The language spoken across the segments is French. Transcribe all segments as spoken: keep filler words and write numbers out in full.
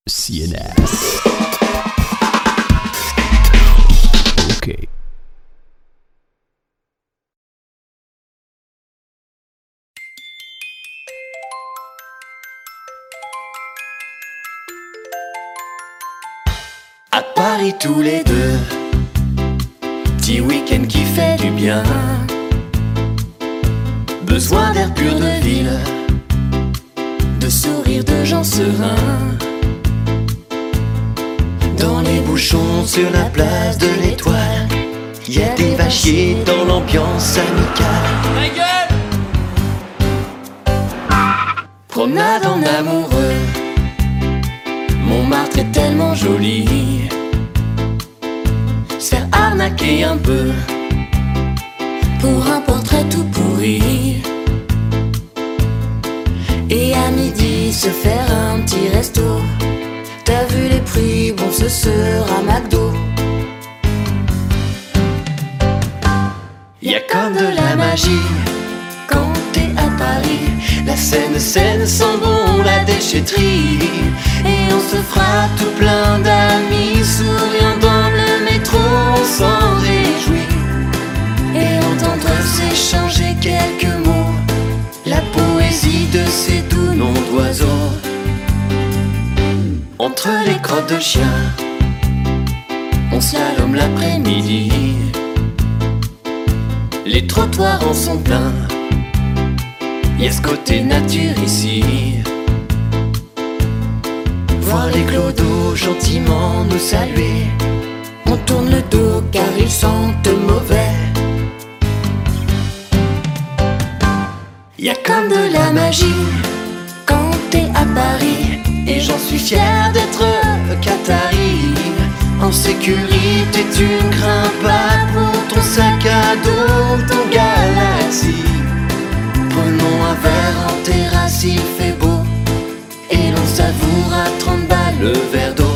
C N S. Ok. À Paris tous les deux, petit week-end qui fait du bien. Besoin d'air pur de ville, de sourires de gens sereins. Dans les bouchons sur la place de l'Étoile, y a des vachiers dans l'ambiance amicale. Ta gueule! Promenade en amoureux, Montmartre est tellement joli. Se faire arnaquer un peu pour un portrait tout pourri. Et à midi se faire un petit resto. T'as vu les prix, bon ce sera McDo. Y'a comme de la magie quand t'es à Paris. La Seine, Seine sent bon la déchetterie. Et on se fera tout plein d'amis, souriant dans le métro, on s'en réjouit. Et entendre s'échanger quelques mots, la poésie de ces doux noms d'oiseaux. Entre les crottes de chiens, on slalome l'après-midi. Les trottoirs en sont pleins, y'a ce côté nature ici. Voir les clodos gentiment nous saluer, on tourne le dos car ils sentent mauvais. Y'a comme de la magie quand t'es à Paris, et j'en suis fier d'être qatari. En sécurité tu ne crains pas pour ton sac à dos, ton Galaxy. Prenons un verre en terrasse, il fait beau, et l'on savoure à trente balles le verre d'eau.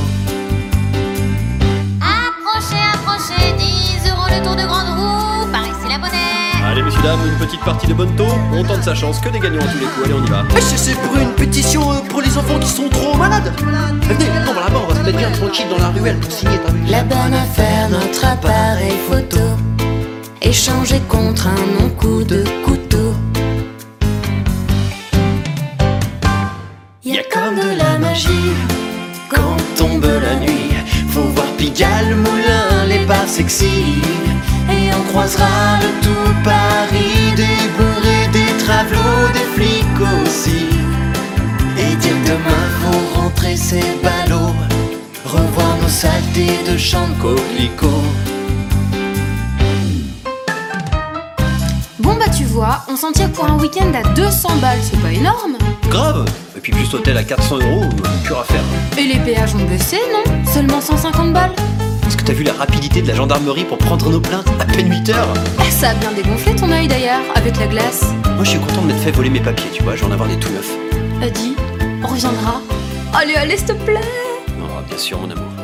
Approchez, approchez, dix euros le tour de grande roue, par ici la monnaie. Allez messieurs dames, une petite partie de bonne taux, on tente sa chance, que des gagnants à tous les coups, allez on y va. C'est pour une pétition euh, pour les enfants qui sont trop malades. Venez, on va là-bas, on va se mettre bien tranquille dans la ruelle pour signer, t'as vu. La bonne affaire, notre appareil photo, échangé contre un non-coup de couteau. Y'a comme de la magie quand tombe la nuit. Faut voir Pigalle, Moulin, les bars sexy. Et on croisera le tout Paris, des bourrés, des travelots, des flics aussi. Et dire que demain faut rentrer ces ballots, revoir nos saletés de champs de coquelicots. Bon bah tu vois, on s'en tire pour un week-end à deux cents balles, c'est pas énorme. Grave. Et puis plus l'hôtel à quatre cents euros, pur à faire. Et les péages ont baissé, non? Seulement cent cinquante balles. Est-ce que t'as vu la rapidité de la gendarmerie pour prendre nos plaintes? À peine huit heures. Eh, ça a bien dégonflé ton œil d'ailleurs, avec la glace. Moi je suis content de m'être fait voler mes papiers, tu vois, je vais en avoir des tout neufs. Adi, on reviendra. Allez, allez, s'il te plaît. Oh, bien sûr mon amour.